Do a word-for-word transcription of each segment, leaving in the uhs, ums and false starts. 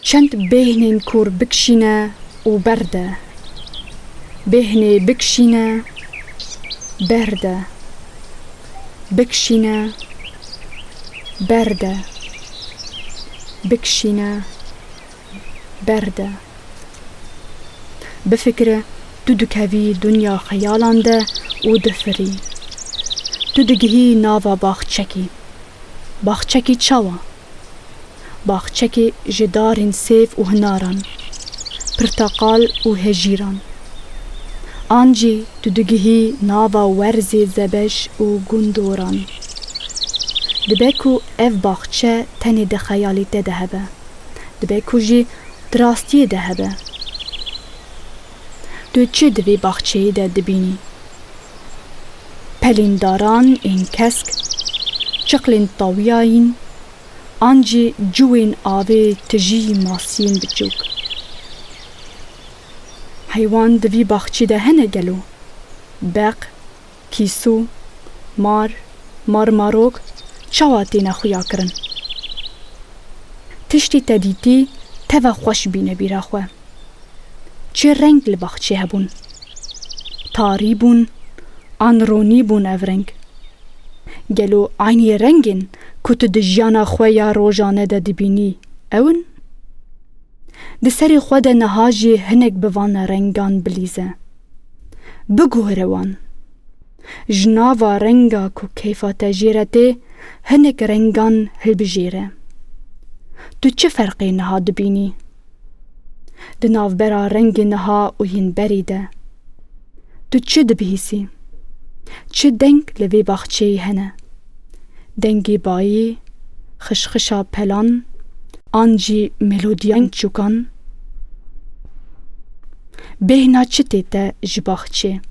چند بهنین کور بکشینه و برده، بهنه بکشینه برده، بکشینه برده، بکشینه برده. بفکره تو دکوی دنیا خیالانده و دفری. تو دگهی ناوا باخچکی. باخچکی چاوا؟ باخچکی جدارین سیف و هناران، پرتقال و هجیران. آنجی تو دگهی ناوا ورزی زبش و گندوران. دبکو اف باخچه تنی ده خیالی ده هبه. دبکو جی دراستی ده هبه. تو چه دوی باخچه ده دبینی؟ پلینداران این کسک، چقلین طاویاین، آنجی جوین آوه تجی ماسین بچوک. حیوان دوی باخچه ده هنه گلو. بق، کیسو، مار، مارماروک، چواتی نخویا کرن. تشتی تدیتی توا خوش بینه بیرا خواه. چه رنگ لباخچه هبون؟ تاری بون، آنرونی بون او رنگ. گلو عینی رنگین کتو ده جانا خویا روژانه ده دبینی اون؟ ده سری خود نهاجی هنگ بوان رنگان بلیزه. بگوه روان. جناوا رنگا کو کیفا تجیرته هنگ رنگان هل بجیره. تو چه فرقی نها دبینی؟ ده ناو برا رنگ نها و هین بریده. تو چه دبیسی؟ چه دنگ لوی باخچه هنه؟ دنگی بایی، خشخشا پلان، آنجی ملودیان چوکان. بهنا چه تیته جباخچه؟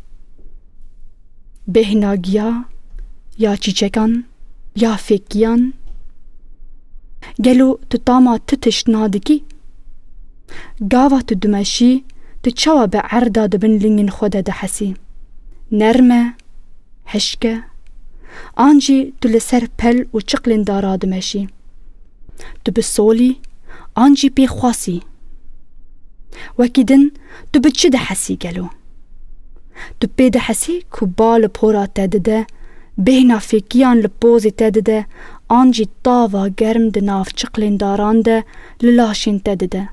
بهنا گیا، یا چیچکان، یا فکیان. گلو تو تاما تتشت نادکی؟ گاوا تو دمشی تو چوا به عردا دبن لنگین خوده ده حسی. نرمه، هشکه، آنجی تو لسر پل و چقلین دارا دمشی. تو بسولی، آنجی پی خواسی. وکیدن تو بچه ده حسی گلو. تو پی ده حسی که بال پورا تدده، بهنا فکیان لپوزی تدده، آنجی تاوا گرم ده ناف چقلین داران ده للاشین تدده.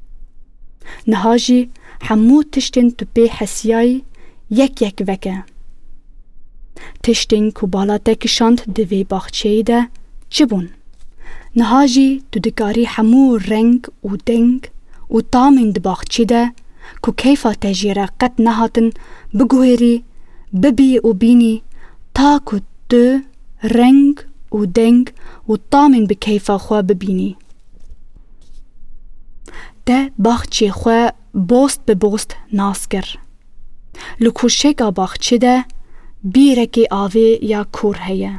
نهاجی همو تشتین تو پی حسیای یک یک وکه. تشتین که بالا تکشاند دوی باخچه ده چه بون؟ نهاجی تو دکاری همو رنگ و دنگ و تامین ده باخچه ده که کیفا تجیره قد نهاتن بگوهری ببی و بینی تا که تو رنگ و دنگ و تامین به کیفا خواه ببینی. ده باخچه خواه بوست به بوست ناس کر. لکوشکا باخچه ده بیرکی آوه یا کور هیه.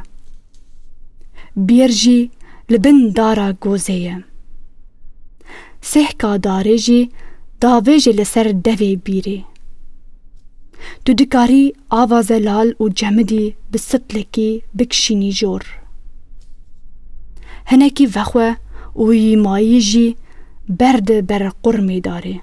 بیرجی لبن دارا گوزهیه. سحکا داره جی داویج لسر دوی بیره. تو دکاری آواز لال و جمدی بسطلکی بکشینی جور. هنکی وخوه و یمایی جی برد بر قرمی داره.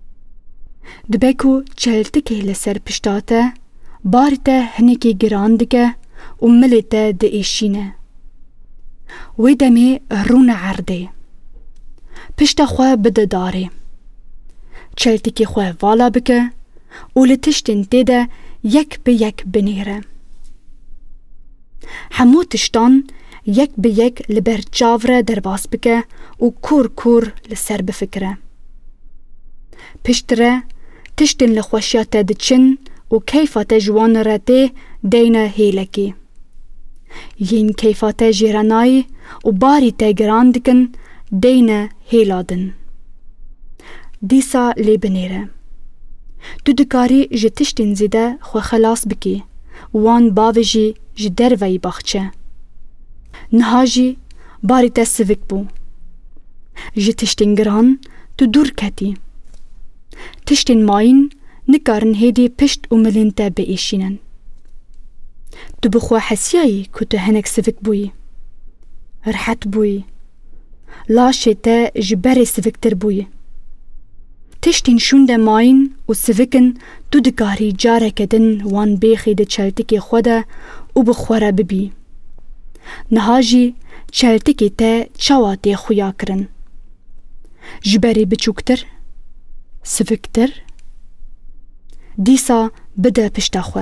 دبکو چلتکی لسر پشتاته بارته هنکی گراندکه و ملته ده ایشینه. وی دمی رون عرده. پشتا خواه بده داره. چلتکی خواه والا بکه و لتشتین تیده یک به یک بنیره. همو تشتان یک به یک لبر چاوره درباس بکه و کور کور لسر بفکره. پشتره تشتین لخوشیات ده چن و کیفات جوان رته دینه هیلکی. ین کیفات جیرانای و باری تگراندکن دینه هیلادن. دیسا لی بنیره. تو دکاری جه تشتین زیده خو خلاص بکی وان باوجی جه دروی باخچه. نهاجی باری تا سوک بو. جه تشتین گران تو دور کتی. تشتین ماین نکارن هیدی پشت و ملین تا بیشینن. تو بخوا حسیایی که تو هنک سوک بوی. رحت بوی. لاشی تا جبری سوکتر بوی. تشتین شونده ماین و سوکن دو دگاری جاره کدن وان بیخی ده چلتکی خوده و بخوره ببی. نهاجی چلتکی تا چواتی خویا کرن. جبری بچوکتر، سوکتر، دیسا بده پشتا خواه.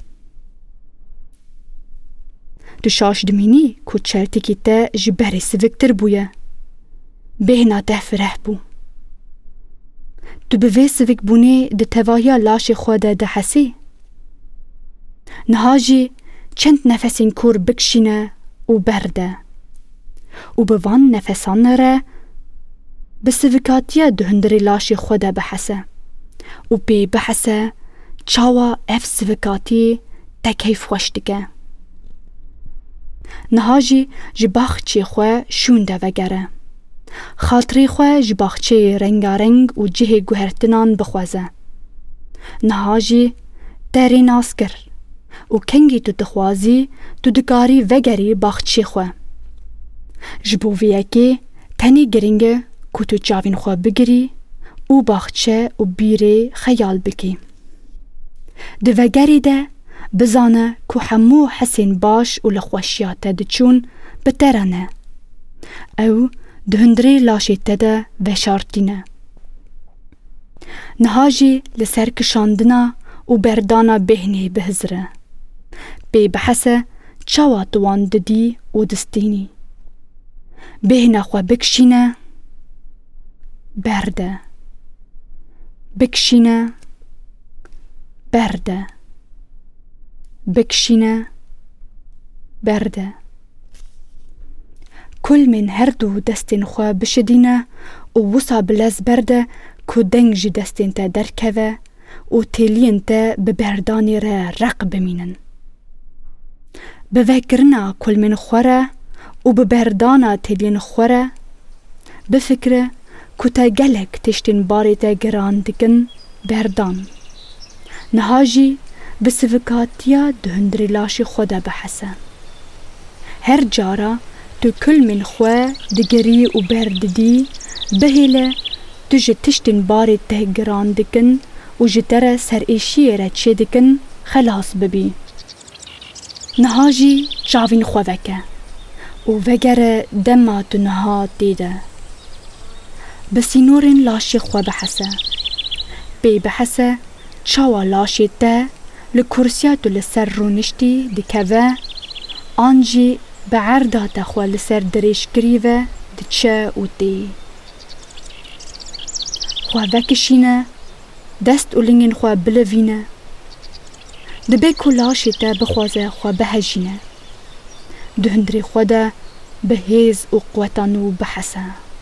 تو شاش دمینی که چلتکی تا جبری سوکتر بویه. بهنا تا فرح بو. تو بوی سوک بونه ده تواهی لاش خوده ده حسی. نهاجی چند نفسین کور بکشینه و برده. و بوان نفسان را بسوکاتیه ده هندری لاش خوده بحسه. و بی بحسه چاوا اف سوکاتی تکیف خوشتگه. نهاجی جباخچی خواه شونده وگره. خاطری خواه جباخچه رنگارنگ و جه گوهرتنان بخوازه. نهاجی تری ناس کر و کنگی تو دخوازی تو دکاری وگری باخچی خواه. جبوویه که تنی گرینگه که تو چاوین خواه بگری و باخچه و بیره خیال بکی. ده وگری ده بزانه که همو حسین باش و لخوشیات ده چون بترانه. او ده هندری لاشی تده و شارتینه. نهاجی لسر کشاندنا و بردانا بهنه بهزره. بی بحثه چاوا توان ددی و دستینی. بهنه خواه بکشینه برده. بکشینه برده. بکشینه برده. کل من هر دو دستین خواه بشدینه و وصا بلز برده که دنگ جی دستین تا درکوه و تیلین تا ببردانی را رق بمینن. بفکرنا کل من خوره و ببردانا تیلین خوره بفکره که تا گلک تشتین باری تا گران دکن بردان. نهاجی بسفکاتیا دهندری لاشی خوده بحسه. هر جارا تو کل من خواه دگری و برددی بهیله تو جه تشتین باری ته گران دکن و جه تره سر ایشی را چه دکن خلاص ببی. نهاجی چاوین خواه وکه و وگره دما تو نها دیده. بسینورین لاشی خواه بحسه. بی بحسه چاوا لاشی ته لکرسیاتو لسر رونشتی دکوه آنجی بعرده تخواه لسر دریش گریوه دچه و دی. خواه وکشینه دست و لنگین خواه بلوینه دبی کلاشی تا بخوازه خواه بهجینه دهندری خواه ده بهیز و قوتانو بحسه.